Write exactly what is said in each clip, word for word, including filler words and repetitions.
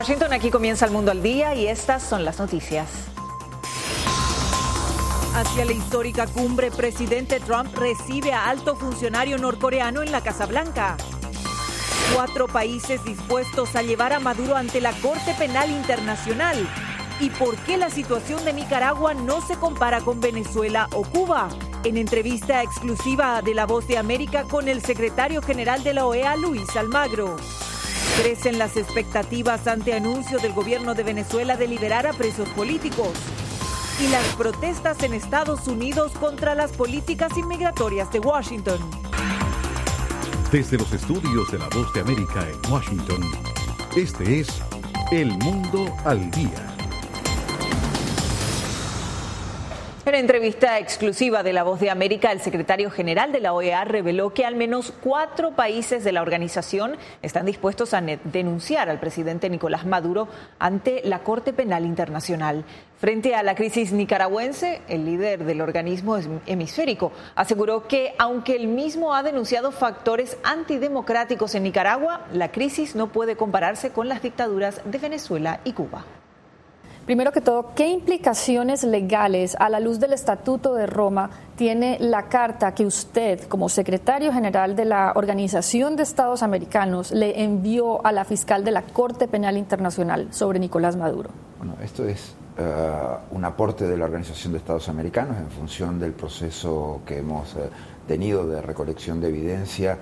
Washington, aquí comienza el Mundo al Día y estas son las noticias. Hacia la histórica cumbre, presidente Trump recibe a alto funcionario norcoreano en la Casa Blanca. Cuatro países dispuestos a llevar a Maduro ante la Corte Penal Internacional. ¿Y por qué la situación de Nicaragua no se compara con Venezuela o Cuba? En entrevista exclusiva de La Voz de América con el secretario general de la O E A, Luis Almagro. Crecen las expectativas ante anuncio del gobierno de Venezuela de liberar a presos políticos. Y las protestas en Estados Unidos contra las políticas inmigratorias de Washington. Desde los estudios de La Voz de América en Washington, este es El Mundo al Día. En entrevista exclusiva de La Voz de América, el secretario general de la O E A reveló que al menos cuatro países de la organización están dispuestos a denunciar al presidente Nicolás Maduro ante la Corte Penal Internacional. Frente a la crisis nicaragüense, el líder del organismo hemisférico aseguró que, aunque él mismo ha denunciado factores antidemocráticos en Nicaragua, la crisis no puede compararse con las dictaduras de Venezuela y Cuba. Primero que todo, ¿qué implicaciones legales a la luz del Estatuto de Roma tiene la carta que usted, como secretario general de la Organización de Estados Americanos, le envió a la fiscal de la Corte Penal Internacional sobre Nicolás Maduro? Bueno, esto es uh, un aporte de la Organización de Estados Americanos en función del proceso que hemos uh, tenido de recolección de evidencia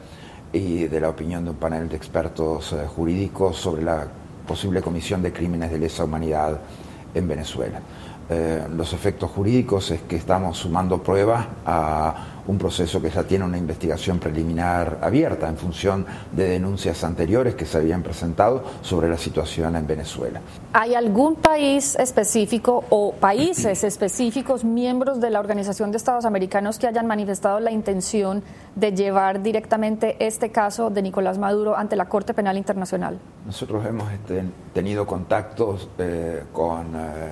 y de la opinión de un panel de expertos uh, jurídicos sobre la posible comisión de crímenes de lesa humanidad en Venezuela. Eh, los efectos jurídicos es que estamos sumando pruebas a un proceso que ya tiene una investigación preliminar abierta en función de denuncias anteriores que se habían presentado sobre la situación en Venezuela. ¿Hay algún país específico o países específicos miembros de la Organización de Estados Americanos que hayan manifestado la intención de llevar directamente este caso de Nicolás Maduro ante la Corte Penal Internacional? Nosotros hemos este, tenido contactos eh, con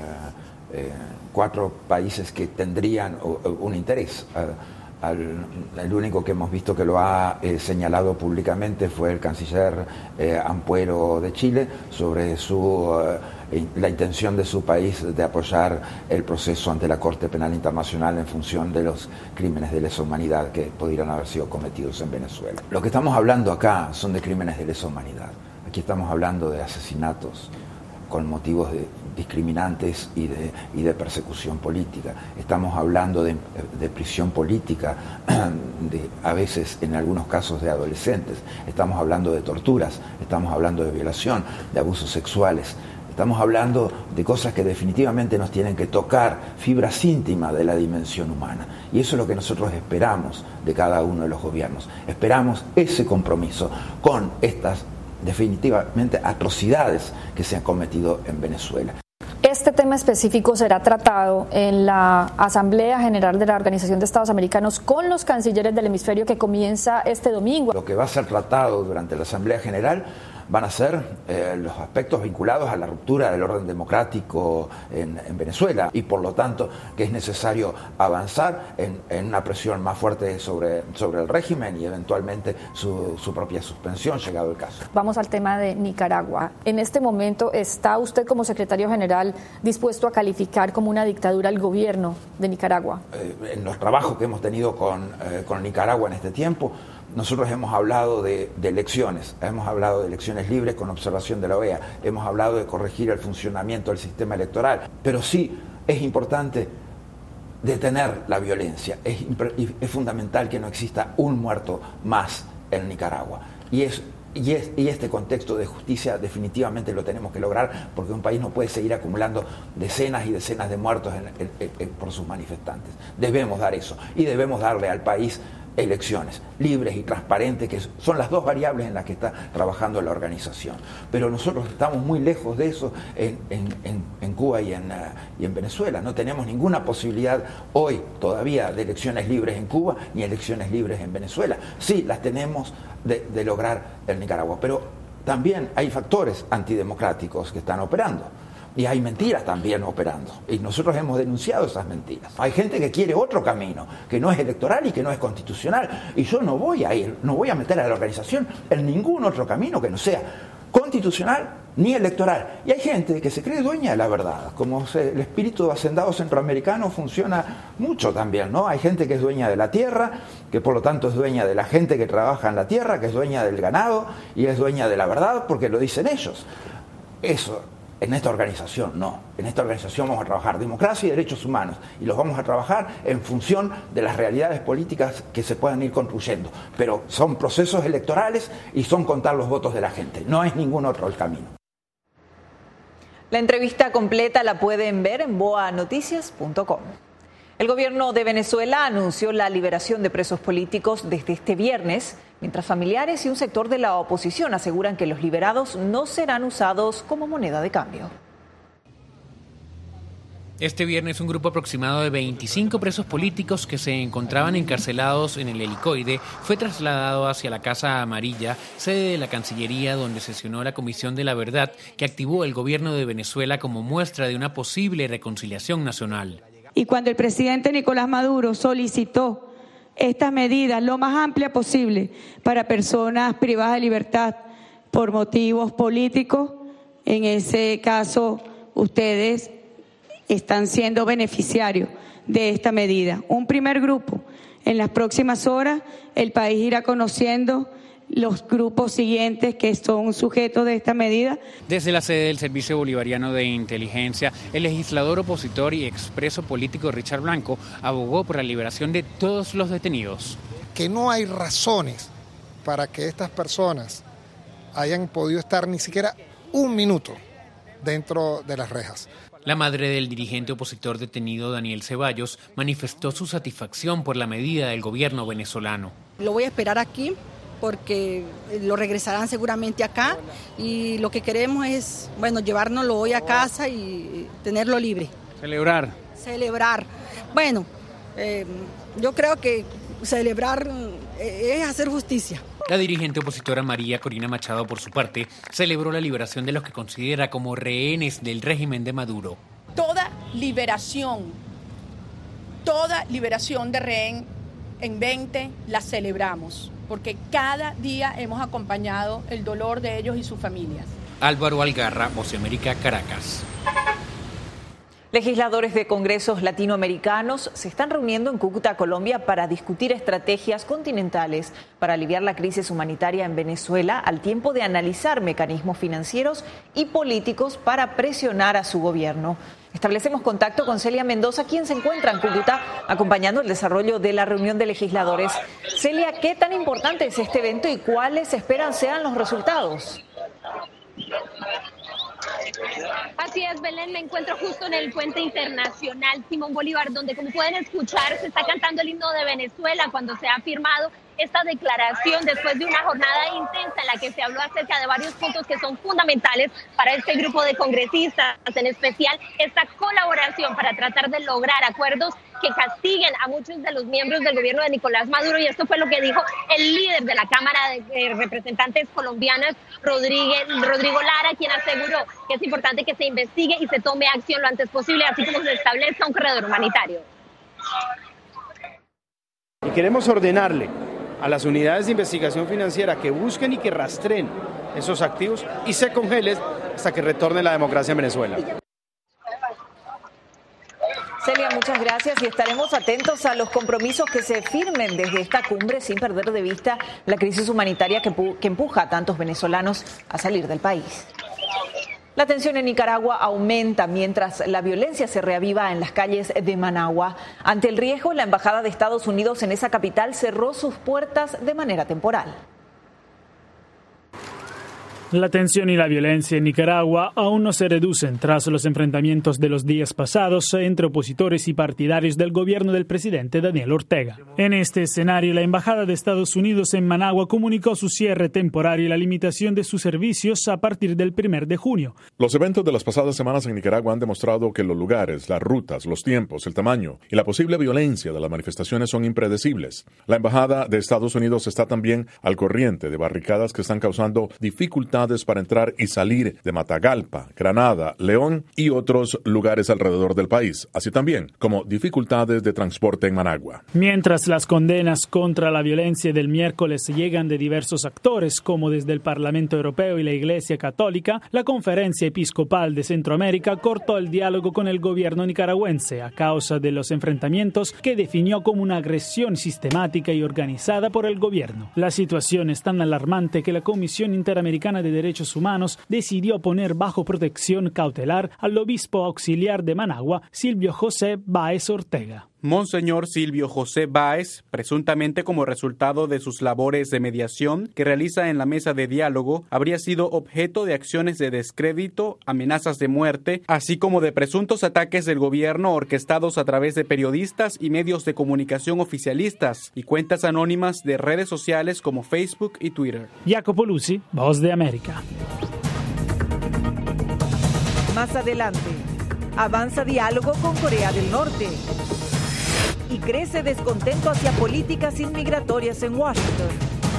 eh, eh, cuatro países que tendrían uh, un interés. Uh, Al, el único que hemos visto que lo ha eh, señalado públicamente fue el canciller eh, Ampuero de Chile sobre su, eh, la intención de su país de apoyar el proceso ante la Corte Penal Internacional en función de los crímenes de lesa humanidad que pudieran haber sido cometidos en Venezuela. Lo que estamos hablando acá son de crímenes de lesa humanidad. Aquí estamos hablando de asesinatos con motivos de discriminantes y de, y de persecución política. Estamos hablando de, de prisión política, de, a veces en algunos casos de adolescentes. Estamos hablando de torturas, estamos hablando de violación, de abusos sexuales. Estamos hablando de cosas que definitivamente nos tienen que tocar fibras íntimas de la dimensión humana. Y eso es lo que nosotros esperamos de cada uno de los gobiernos. Esperamos ese compromiso con estas definitivamente atrocidades que se han cometido en Venezuela. Este tema específico será tratado en la Asamblea General de la Organización de Estados Americanos con los cancilleres del hemisferio que comienza este domingo. Lo que va a ser tratado durante la Asamblea General van a ser eh, los aspectos vinculados a la ruptura del orden democrático en, en Venezuela y por lo tanto que es necesario avanzar en, en una presión más fuerte sobre, sobre el régimen y eventualmente su, su propia suspensión, llegado el caso. Vamos al tema de Nicaragua. En este momento, ¿está usted como secretario general dispuesto a calificar como una dictadura al gobierno de Nicaragua? Eh, en los trabajos que hemos tenido con, eh, con Nicaragua en este tiempo, nosotros hemos hablado de, de elecciones, hemos hablado de elecciones libres con observación de la O E A, hemos hablado de corregir el funcionamiento del sistema electoral, pero sí es importante detener la violencia, es, es fundamental que no exista un muerto más en Nicaragua. Y, es, y, es, y este contexto de justicia definitivamente lo tenemos que lograr porque un país no puede seguir acumulando decenas y decenas de muertos en, en, en, en, por sus manifestantes. Debemos dar eso y debemos darle al país elecciones libres y transparentes, que son las dos variables en las que está trabajando la organización. Pero nosotros estamos muy lejos de eso en, en, en, en Cuba y en, uh, y en Venezuela. No tenemos ninguna posibilidad hoy todavía de elecciones libres en Cuba ni elecciones libres en Venezuela. Sí, las tenemos de, de lograr en Nicaragua, pero también hay factores antidemocráticos que están operando. Y hay mentiras también operando. Y nosotros hemos denunciado esas mentiras. Hay gente que quiere otro camino, que no es electoral y que no es constitucional. Y yo no voy a ir, no voy a meter a la organización en ningún otro camino que no sea constitucional ni electoral. Y hay gente que se cree dueña de la verdad, como se, el espíritu hacendado centroamericano funciona mucho también, ¿no? Hay gente que es dueña de la tierra, que por lo tanto es dueña de la gente que trabaja en la tierra, que es dueña del ganado y es dueña de la verdad porque lo dicen ellos. Eso, en esta organización no. En esta organización vamos a trabajar democracia y derechos humanos y los vamos a trabajar en función de las realidades políticas que se puedan ir construyendo. Pero son procesos electorales y son contar los votos de la gente. No es ningún otro el camino. La entrevista completa la pueden ver en boa noticias punto com. El gobierno de Venezuela anunció la liberación de presos políticos desde este viernes, mientras familiares y un sector de la oposición aseguran que los liberados no serán usados como moneda de cambio. Este viernes un grupo aproximado de veinticinco presos políticos que se encontraban encarcelados en el helicoide fue trasladado hacia la Casa Amarilla, sede de la Cancillería, donde sesionó la Comisión de la Verdad que activó el gobierno de Venezuela como muestra de una posible reconciliación nacional. Y cuando el presidente Nicolás Maduro solicitó estas medidas lo más amplias posible para personas privadas de libertad por motivos políticos, en ese caso ustedes están siendo beneficiarios de esta medida. Un primer grupo. En las próximas horas el país irá conociendo los grupos siguientes que son sujetos de esta medida. Desde la sede del Servicio Bolivariano de Inteligencia, el legislador opositor y expreso político Richard Blanco abogó por la liberación de todos los detenidos. Que no hay razones para que estas personas hayan podido estar ni siquiera un minuto dentro de las rejas. La madre del dirigente opositor detenido Daniel Ceballos manifestó su satisfacción por la medida del gobierno venezolano. Lo voy a esperar aquí porque lo regresarán seguramente acá y lo que queremos es, bueno, llevárnoslo hoy a casa y tenerlo libre. Celebrar. Celebrar. Bueno, eh, yo creo que celebrar es hacer justicia. La dirigente opositora María Corina Machado, por su parte, celebró la liberación de los que considera como rehenes del régimen de Maduro. Toda liberación, toda liberación de rehén en veinte la celebramos, porque cada día hemos acompañado el dolor de ellos y sus familias. Álvaro Algarra, Voz de América, Caracas. Legisladores de congresos latinoamericanos se están reuniendo en Cúcuta, Colombia, para discutir estrategias continentales para aliviar la crisis humanitaria en Venezuela, al tiempo de analizar mecanismos financieros y políticos para presionar a su gobierno. Establecemos contacto con Celia Mendoza, quien se encuentra en Cúcuta acompañando el desarrollo de la reunión de legisladores. Celia, ¿qué tan importante es este evento y cuáles esperan sean los resultados? Así es, Belén, me encuentro justo en el puente internacional Simón Bolívar, donde, como pueden escuchar, se está cantando el himno de Venezuela cuando se ha firmado esta declaración después de una jornada intensa en la que se habló acerca de varios puntos que son fundamentales para este grupo de congresistas, en especial esta colaboración para tratar de lograr acuerdos que castiguen a muchos de los miembros del gobierno de Nicolás Maduro, y esto fue lo que dijo el líder de la Cámara de Representantes colombianas, Rodríguez, Rodrigo Lara, quien aseguró que es importante que se investigue y se tome acción lo antes posible, así como se establezca un corredor humanitario. Y queremos ordenarle a las unidades de investigación financiera que busquen y que rastreen esos activos y se congelen hasta que retorne la democracia en Venezuela. Celia, muchas gracias y estaremos atentos a los compromisos que se firmen desde esta cumbre sin perder de vista la crisis humanitaria que, que empuja a tantos venezolanos a salir del país. La tensión en Nicaragua aumenta mientras la violencia se reaviva en las calles de Managua. Ante el riesgo, la Embajada de Estados Unidos en esa capital cerró sus puertas de manera temporal. La tensión y la violencia en Nicaragua aún no se reducen tras los enfrentamientos de los días pasados entre opositores y partidarios del gobierno del presidente Daniel Ortega. En este escenario, la Embajada de Estados Unidos en Managua comunicó su cierre temporal y la limitación de sus servicios a partir del primero de junio. Los eventos de las pasadas semanas en Nicaragua han demostrado que los lugares, las rutas, los tiempos, el tamaño y la posible violencia de las manifestaciones son impredecibles. La Embajada de Estados Unidos está también al corriente de barricadas que están causando dificultades dificultades para entrar y salir de Matagalpa, Granada, León y otros lugares alrededor del país, así también como dificultades de transporte en Managua. Mientras las condenas contra la violencia del miércoles llegan de diversos actores, como desde el Parlamento Europeo y la Iglesia Católica, la Conferencia Episcopal de Centroamérica cortó el diálogo con el gobierno nicaragüense a causa de los enfrentamientos que definió como una agresión sistemática y organizada por el gobierno. La situación es tan alarmante que la Comisión Interamericana de Derechos Humanos decidió poner bajo protección cautelar al obispo auxiliar de Managua, Silvio José Báez Ortega. Monseñor Silvio José Báez, presuntamente como resultado de sus labores de mediación que realiza en la mesa de diálogo, habría sido objeto de acciones de descrédito, amenazas de muerte, así como de presuntos ataques del gobierno orquestados a través de periodistas y medios de comunicación oficialistas y cuentas anónimas de redes sociales como Facebook y Twitter. Jacopo Luzzi, Voz de América. Más adelante, avanza diálogo con Corea del Norte. Y crece descontento hacia políticas inmigratorias en Washington.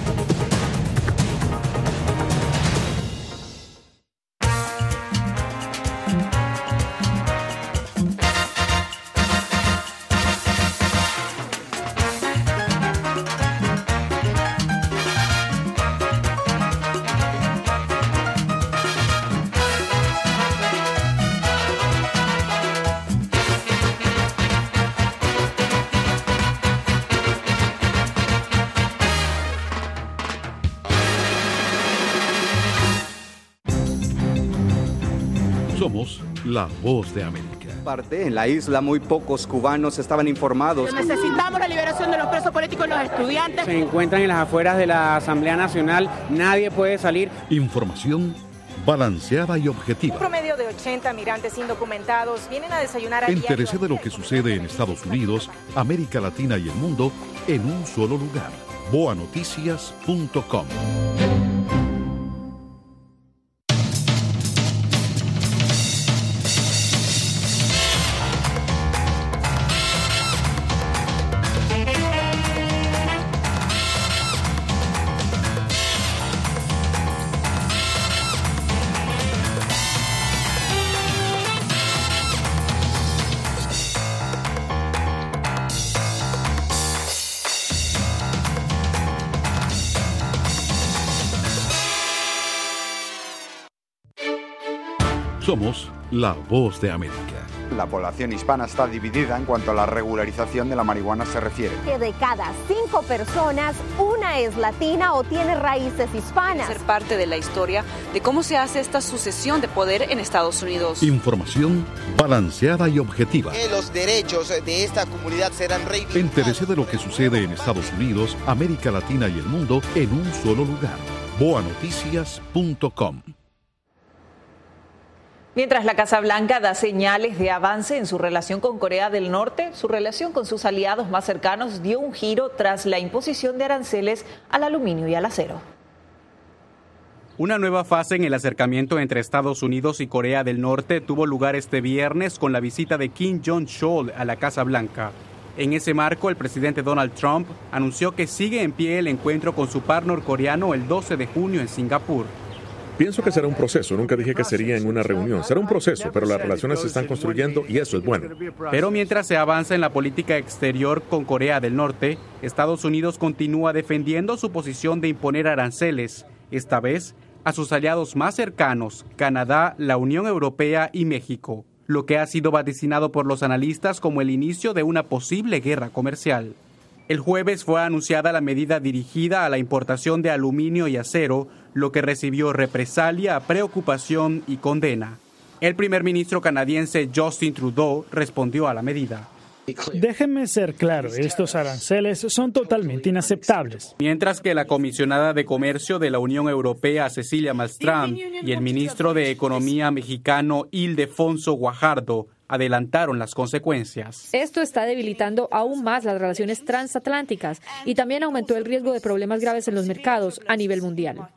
Somos la Voz de América. Parte en la isla muy pocos cubanos estaban informados. Necesitamos la liberación de los presos políticos y los estudiantes. Se encuentran en las afueras de la Asamblea Nacional, nadie puede salir. Información balanceada y objetiva. Un promedio de ochenta migrantes indocumentados vienen a desayunar a Entérese de lo que sucede en Estados Unidos, América Latina y el mundo en un solo lugar. boa noticias punto com. Somos la Voz de América. La población hispana está dividida en cuanto a la regularización de la marihuana se refiere. Que de cada cinco personas, una es latina o tiene raíces hispanas. Ser parte de la historia de cómo se hace esta sucesión de poder en Estados Unidos. Información balanceada y objetiva. Que los derechos de esta comunidad serán reivindicados. Entérese de lo que sucede en Estados Unidos, América Latina y el mundo en un solo lugar. boa noticias punto com. Mientras la Casa Blanca da señales de avance en su relación con Corea del Norte, su relación con sus aliados más cercanos dio un giro tras la imposición de aranceles al aluminio y al acero. Una nueva fase en el acercamiento entre Estados Unidos y Corea del Norte tuvo lugar este viernes con la visita de Kim Jong-chol a la Casa Blanca. En ese marco, el presidente Donald Trump anunció que sigue en pie el encuentro con su par norcoreano el doce de junio en Singapur. Pienso que será un proceso, nunca dije que sería en una reunión, será un proceso, pero las relaciones se están construyendo y eso es bueno. Pero mientras se avanza en la política exterior con Corea del Norte, Estados Unidos continúa defendiendo su posición de imponer aranceles, esta vez a sus aliados más cercanos, Canadá, la Unión Europea y México, lo que ha sido vaticinado por los analistas como el inicio de una posible guerra comercial. El jueves fue anunciada la medida dirigida a la importación de aluminio y acero, lo que recibió represalia, preocupación y condena. El primer ministro canadiense Justin Trudeau respondió a la medida. Déjenme ser claro, estos aranceles son totalmente inaceptables. Mientras que la comisionada de Comercio de la Unión Europea, Cecilia Malmström, y el ministro de Economía mexicano, Ildefonso Guajardo, adelantaron las consecuencias. Esto está debilitando aún más las relaciones transatlánticas y también aumentó el riesgo de problemas graves en los mercados a nivel mundial.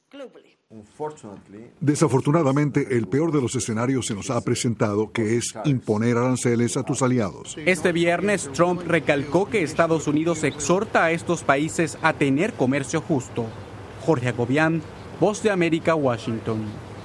Desafortunadamente, el peor de los escenarios se nos ha presentado, que es imponer aranceles a tus aliados. Este viernes, Trump recalcó que Estados Unidos exhorta a estos países a tener comercio justo. Jorge Agobián, Voz de América, Washington.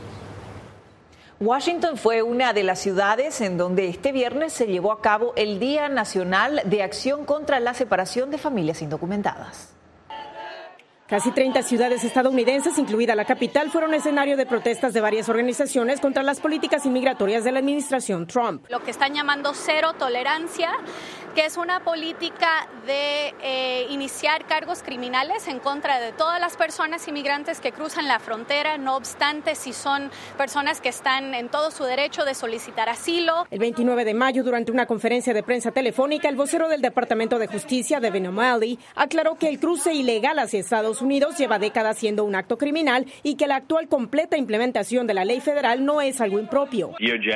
Washington fue una de las ciudades en donde este viernes se llevó a cabo el Día Nacional de Acción contra la Separación de Familias Indocumentadas. Casi treinta ciudades estadounidenses, incluida la capital, fueron escenario de protestas de varias organizaciones contra las políticas inmigratorias de la administración Trump. Lo que están llamando cero tolerancia, que es una política de eh, iniciar cargos criminales en contra de todas las personas inmigrantes que cruzan la frontera, no obstante si son personas que están en todo su derecho de solicitar asilo. El veintinueve de mayo, durante una conferencia de prensa telefónica, el vocero del Departamento de Justicia, Devin O'Malley, aclaró que el cruce ilegal hacia Estados Unidos lleva décadas siendo un acto criminal y que la actual completa implementación de la ley federal no es algo impropio.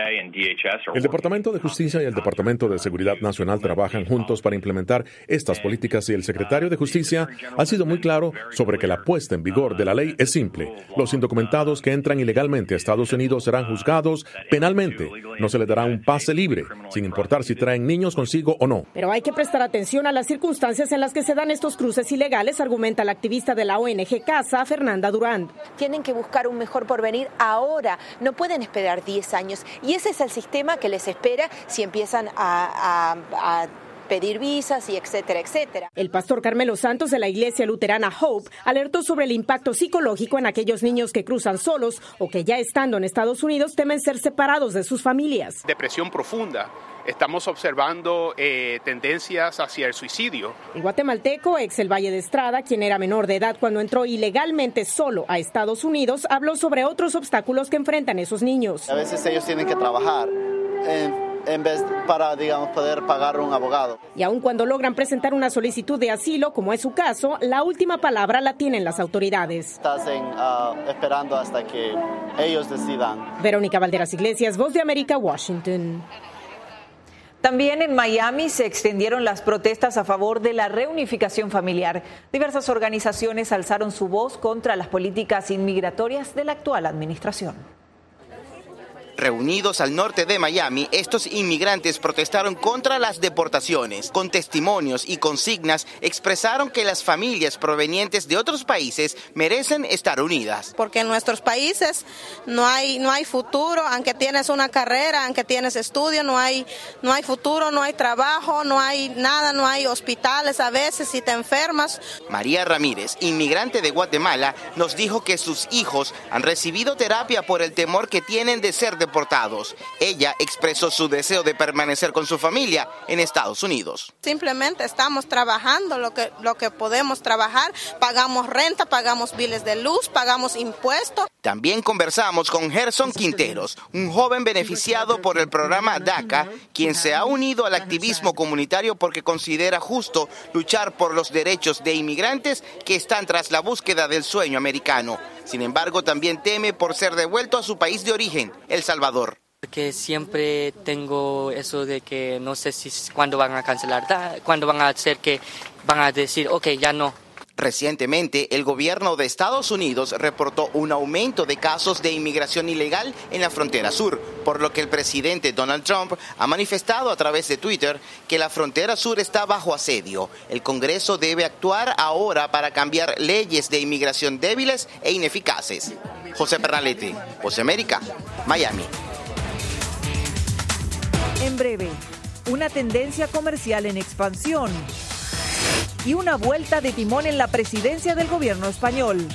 El Departamento de Justicia y el Departamento de Seguridad Nacional trabajan juntos para implementar estas políticas y el secretario de Justicia ha sido muy claro sobre que la puesta en vigor de la ley es simple. Los indocumentados que entran ilegalmente a Estados Unidos serán juzgados penalmente. No se les dará un pase libre, sin importar si traen niños consigo o no. Pero hay que prestar atención a las circunstancias en las que se dan estos cruces ilegales, argumenta la activista de la O N G CASA, Fernanda Durán. Tienen que buscar un mejor porvenir ahora, no pueden esperar diez años. Y ese es el sistema que les espera si empiezan a, a, a pedir visas y etcétera, etcétera. El pastor Carmelo Santos de la iglesia luterana Hope alertó sobre el impacto psicológico en aquellos niños que cruzan solos o que ya estando en Estados Unidos temen ser separados de sus familias. Depresión profunda. Estamos observando eh, tendencias hacia el suicidio. El guatemalteco, ex el Valle de Estrada, quien era menor de edad cuando entró ilegalmente solo a Estados Unidos, habló sobre otros obstáculos que enfrentan esos niños. A veces ellos tienen que trabajar en, en vez para, digamos, poder pagar un abogado. Y aun cuando logran presentar una solicitud de asilo, como es su caso, la última palabra la tienen las autoridades. Estás en, uh, esperando hasta que ellos decidan. Verónica Valderas Iglesias, Voz de América, Washington. También en Miami se extendieron las protestas a favor de la reunificación familiar. Diversas organizaciones alzaron su voz contra las políticas inmigratorias de la actual administración. Reunidos al norte de Miami, estos inmigrantes protestaron contra las deportaciones. Con testimonios y consignas expresaron que las familias provenientes de otros países merecen estar unidas. Porque en nuestros países no hay no hay futuro, aunque tienes una carrera, aunque tienes estudio, no hay no hay futuro, no hay trabajo, no hay nada, no hay hospitales a veces si te enfermas. María Ramírez, inmigrante de Guatemala, nos dijo que sus hijos han recibido terapia por el temor que tienen de ser deportados. Ella expresó su deseo de permanecer con su familia en Estados Unidos. Simplemente estamos trabajando lo que, lo que podemos trabajar, pagamos renta, pagamos biles de luz, pagamos impuestos. También conversamos con Gerson Quinteros, un joven beneficiado por el programa DACA, quien se ha unido al activismo comunitario porque considera justo luchar por los derechos de inmigrantes que están tras la búsqueda del sueño americano. Sin embargo, también teme por ser devuelto a su país de origen, El Salvador. Porque siempre tengo eso de que no sé si cuándo van a cancelar, cuándo van a hacer que van a decir, ok, ya no. Recientemente, el gobierno de Estados Unidos reportó un aumento de casos de inmigración ilegal en la frontera sur, por lo que el presidente Donald Trump ha manifestado a través de Twitter que la frontera sur está bajo asedio. El Congreso debe actuar ahora para cambiar leyes de inmigración débiles e ineficaces. José Pernalete, Voz de América, Miami. En breve, una tendencia comercial en expansión y una vuelta de timón en la presidencia del gobierno español.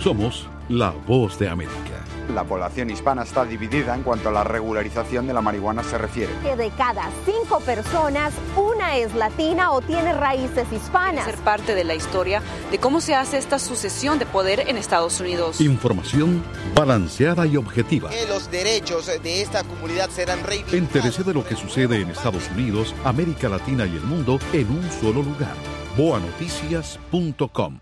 Somos la voz de América. La población hispana está dividida en cuanto a la regularización de la marihuana se refiere. Que de cada cinco personas, una es latina o tiene raíces hispanas. Ser parte de la historia de cómo se hace esta sucesión de poder en Estados Unidos. Información balanceada y objetiva. Que los derechos de esta comunidad serán reivindicados. Entérese de lo que sucede en Estados Unidos, América Latina y el mundo en un solo lugar. boa noticias punto com.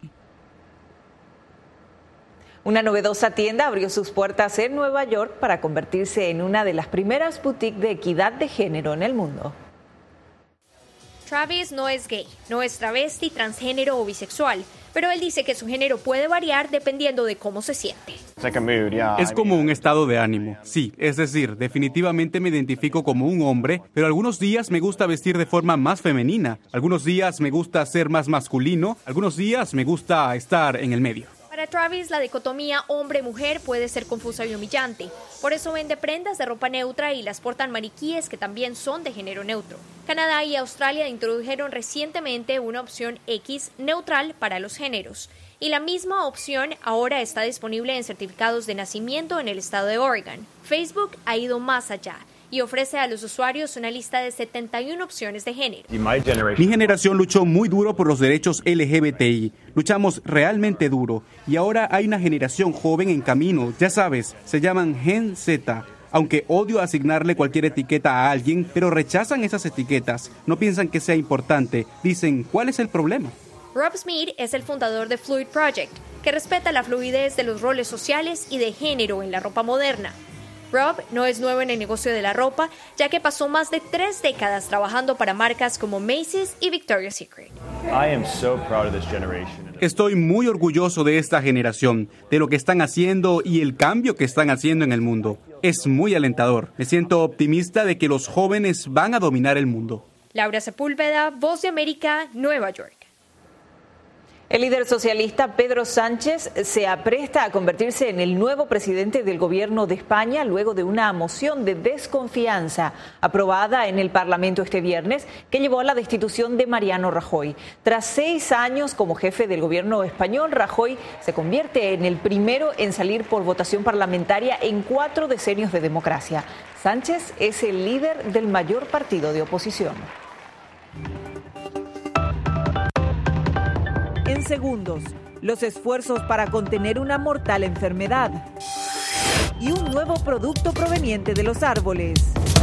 Una novedosa tienda abrió sus puertas en Nueva York para convertirse en una de las primeras boutiques de equidad de género en el mundo. Travis no es gay, no es travesti, transgénero o bisexual, pero él dice que su género puede variar dependiendo de cómo se siente. Es como un estado de ánimo, sí, es decir, definitivamente me identifico como un hombre, pero algunos días me gusta vestir de forma más femenina, algunos días me gusta ser más masculino, algunos días me gusta estar en el medio. Para Travis, la dicotomía hombre-mujer puede ser confusa y humillante. Por eso vende prendas de ropa neutra y las portan maniquíes que también son de género neutro. Canadá y Australia introdujeron recientemente una opción X neutral para los géneros. Y la misma opción ahora está disponible en certificados de nacimiento en el estado de Oregon. Facebook ha ido más allá y ofrece a los usuarios una lista de setenta y una opciones de género. Mi generación luchó muy duro por los derechos L G B T I. Luchamos realmente duro y ahora hay una generación joven en camino. Ya sabes, se llaman Gen Z. Aunque odio asignarle cualquier etiqueta a alguien, pero rechazan esas etiquetas. No piensan que sea importante. Dicen, ¿cuál es el problema? Rob Smith es el fundador de Fluid Project, que respeta la fluidez de los roles sociales y de género en la ropa moderna. Rob no es nuevo en el negocio de la ropa, ya que pasó más de tres décadas trabajando para marcas como Macy's y Victoria's Secret. Estoy muy orgulloso de esta generación, de lo que están haciendo y el cambio que están haciendo en el mundo. Es muy alentador. Me siento optimista de que los jóvenes van a dominar el mundo. Laura Sepúlveda, Voz de América, Nueva York. El líder socialista Pedro Sánchez se apresta a convertirse en el nuevo presidente del gobierno de España luego de una moción de desconfianza aprobada en el Parlamento este viernes que llevó a la destitución de Mariano Rajoy. Tras seis años como jefe del gobierno español, Rajoy se convierte en el primero en salir por votación parlamentaria en cuatro decenios de democracia. Sánchez es el líder del mayor partido de oposición. En segundos, los esfuerzos para contener una mortal enfermedad y un nuevo producto proveniente de los árboles.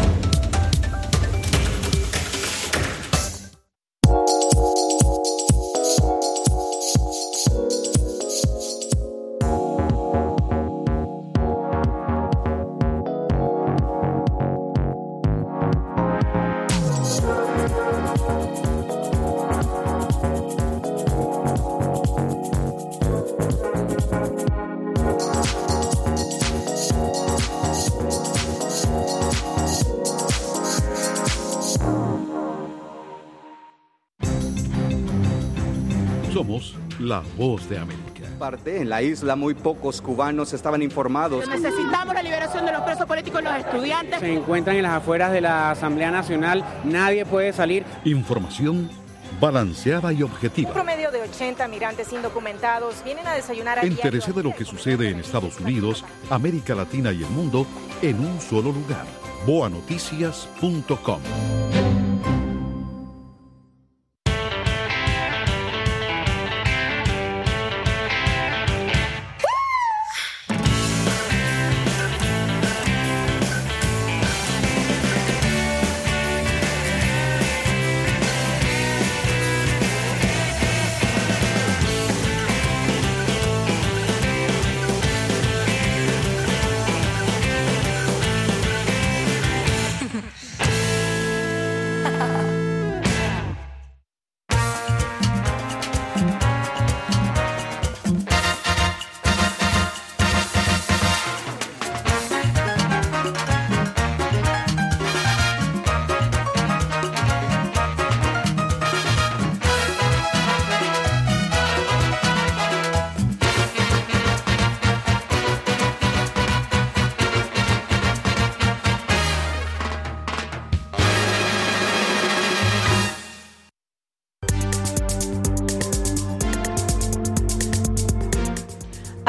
Somos la voz de América. Parte en la isla muy pocos cubanos estaban informados. Necesitamos la liberación de los presos políticos y los estudiantes. Se encuentran en las afueras de la Asamblea Nacional, nadie puede salir. Información balanceada y objetiva. Un promedio de ochenta migrantes indocumentados vienen a desayunar a Entérese de lo que sucede en Estados Unidos, América Latina y el mundo en un solo lugar. boa noticias punto com.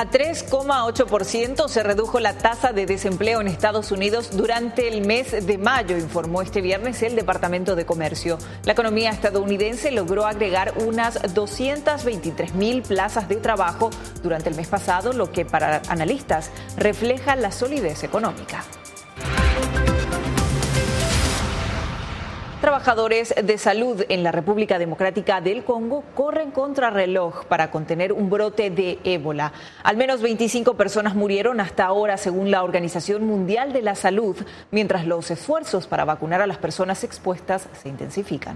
A tres coma ocho por ciento se redujo la tasa de desempleo en Estados Unidos durante el mes de mayo, informó este viernes el Departamento de Comercio. La economía estadounidense logró agregar unas doscientas veintitrés mil plazas de trabajo durante el mes pasado, lo que para analistas refleja la solidez económica. Trabajadores de salud en la República Democrática del Congo corren contrarreloj para contener un brote de ébola. Al menos veinticinco personas murieron hasta ahora, según la Organización Mundial de la Salud, mientras los esfuerzos para vacunar a las personas expuestas se intensifican.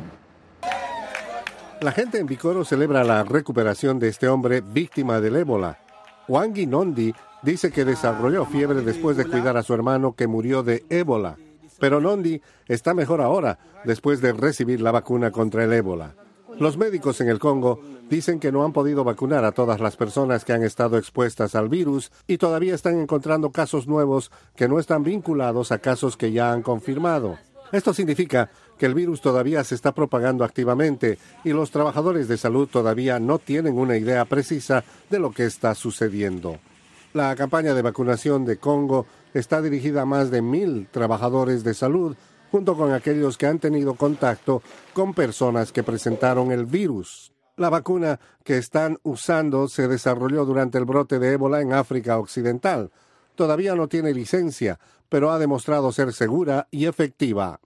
La gente en Bikoro celebra la recuperación de este hombre víctima del ébola. Wangi Nondi dice que desarrolló fiebre después de cuidar a su hermano que murió de ébola. Pero Nondi está mejor ahora, después de recibir la vacuna contra el ébola. Los médicos en el Congo dicen que no han podido vacunar a todas las personas que han estado expuestas al virus y todavía están encontrando casos nuevos que no están vinculados a casos que ya han confirmado. Esto significa que el virus todavía se está propagando activamente y los trabajadores de salud todavía no tienen una idea precisa de lo que está sucediendo. La campaña de vacunación de Congo está dirigida a más de mil trabajadores de salud, junto con aquellos que han tenido contacto con personas que presentaron el virus. La vacuna que están usando se desarrolló durante el brote de ébola en África Occidental. Todavía no tiene licencia, pero ha demostrado ser segura y efectiva.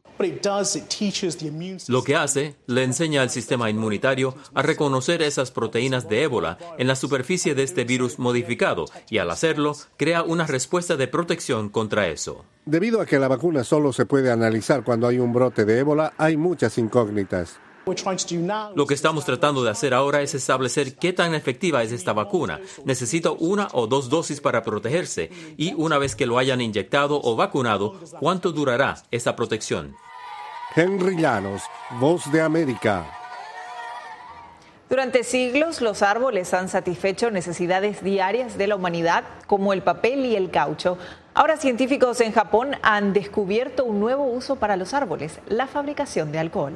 Lo que hace, le enseña al sistema inmunitario a reconocer esas proteínas de ébola en la superficie de este virus modificado y al hacerlo, crea una respuesta de protección contra eso. Debido a que la vacuna solo se puede analizar cuando hay un brote de ébola, hay muchas incógnitas. Lo que estamos tratando de hacer ahora es establecer qué tan efectiva es esta vacuna. Necesita una o dos dosis para protegerse y una vez que lo hayan inyectado o vacunado, ¿cuánto durará esa protección? Henry Llanos, Voz de América. Durante siglos, los árboles han satisfecho necesidades diarias de la humanidad, como el papel y el caucho. Ahora, científicos en Japón han descubierto un nuevo uso para los árboles: la fabricación de alcohol.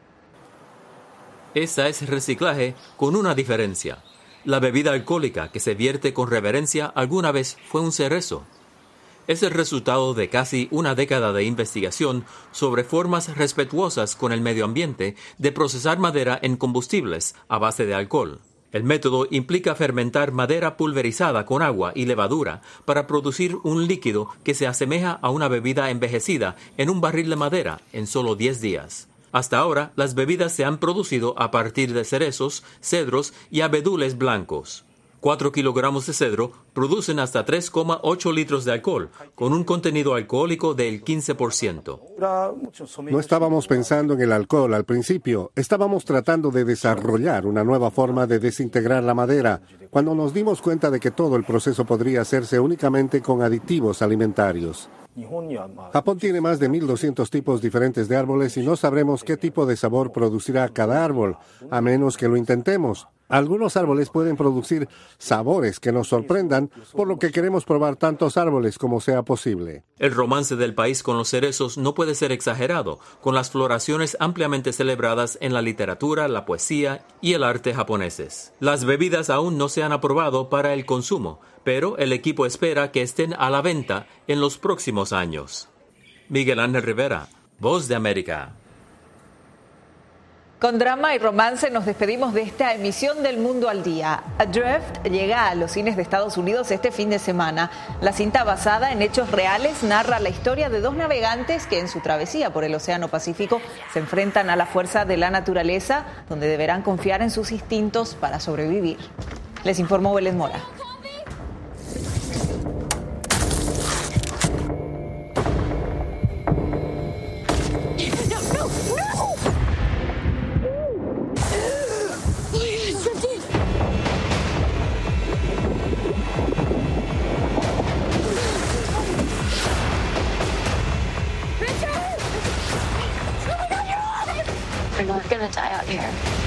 Esa es reciclaje con una diferencia. La bebida alcohólica que se vierte con reverencia alguna vez fue un cerezo. Es el resultado de casi una década de investigación sobre formas respetuosas con el medio ambiente de procesar madera en combustibles a base de alcohol. El método implica fermentar madera pulverizada con agua y levadura para producir un líquido que se asemeja a una bebida envejecida en un barril de madera en solo diez días. Hasta ahora, las bebidas se han producido a partir de cerezos, cedros y abedules blancos. Cuatro kilogramos de cedro producen hasta tres coma ocho litros de alcohol, con un contenido alcohólico del quince por ciento. No estábamos pensando en el alcohol al principio, estábamos tratando de desarrollar una nueva forma de desintegrar la madera, cuando nos dimos cuenta de que todo el proceso podría hacerse únicamente con aditivos alimentarios. Japón tiene más de mil doscientos tipos diferentes de árboles y no sabremos qué tipo de sabor producirá cada árbol, a menos que lo intentemos. Algunos árboles pueden producir sabores que nos sorprendan, por lo que queremos probar tantos árboles como sea posible. El romance del país con los cerezos no puede ser exagerado, con las floraciones ampliamente celebradas en la literatura, la poesía y el arte japoneses. Las bebidas aún no se han aprobado para el consumo, pero el equipo espera que estén a la venta en los próximos años. Miguel Ángel Rivera, Voz de América. Con drama y romance nos despedimos de esta emisión del Mundo al Día. Adrift llega a los cines de Estados Unidos este fin de semana. La cinta, basada en hechos reales, narra la historia de dos navegantes que en su travesía por el Océano Pacífico se enfrentan a la fuerza de la naturaleza, donde deberán confiar en sus instintos para sobrevivir. Les informó Belén Mora. We're not gonna die out here.